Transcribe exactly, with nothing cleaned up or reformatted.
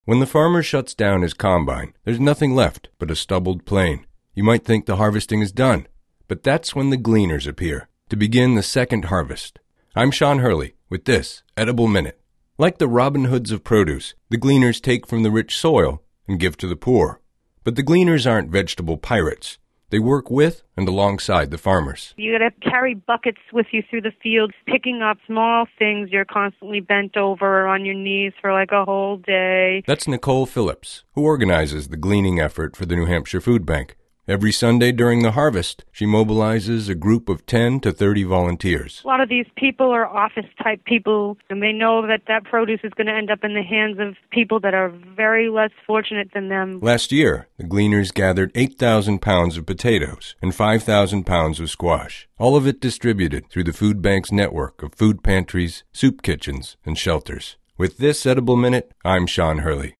When the farmer shuts down his combine, there's nothing left but a stubbled plain. You might think the harvesting is done, but that's when the gleaners appear to begin the second harvest. I'm Sean Hurley with this Edible Minute. Like the Robin Hoods of produce, the gleaners take from the rich soil and give to the poor. But the gleaners aren't vegetable pirates. They work with and alongside the farmers. You got to carry buckets with you through the fields, picking up small things. You're constantly bent over or on your knees for like a whole day. That's Nicole Phillips, who organizes the gleaning effort for the New Hampshire Food Bank. Every Sunday during the harvest, she mobilizes a group of ten to thirty volunteers. A lot of these people are office-type people, and they know that that produce is going to end up in the hands of people that are very less fortunate than them. Last year, the gleaners gathered eight thousand pounds of potatoes and five thousand pounds of squash, all of it distributed through the food bank's network of food pantries, soup kitchens, and shelters. With this Edible Minute, I'm Sean Hurley.